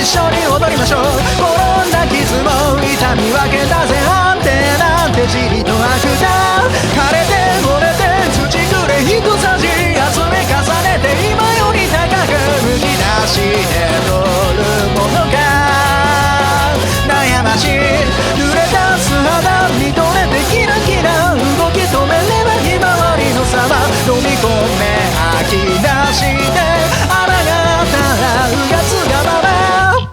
一緒に踊りましょう。転んだ傷も痛み分けたぜ。安定なんてじりと悪だ。枯れて折れて土くれ一さじ集め重ねて今より高くむき出して取るものが悩ましい。濡れた素肌見とれてキラキラ動き止めればひまわりの様飲み込め吐き出してあらがったらうがつがまま。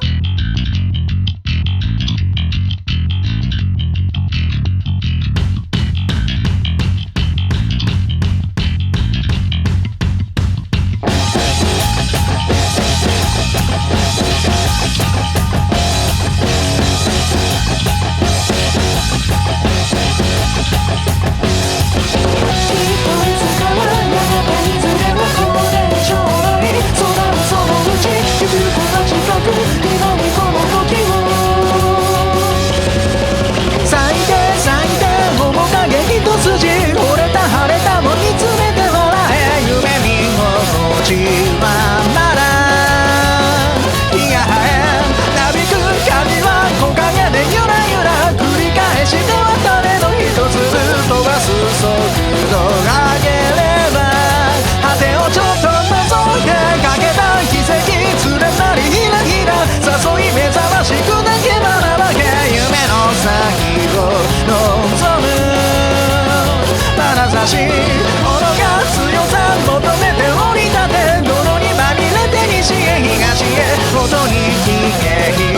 己が強さ求めて降り立て泥にまみれて西へ東へ音に聞け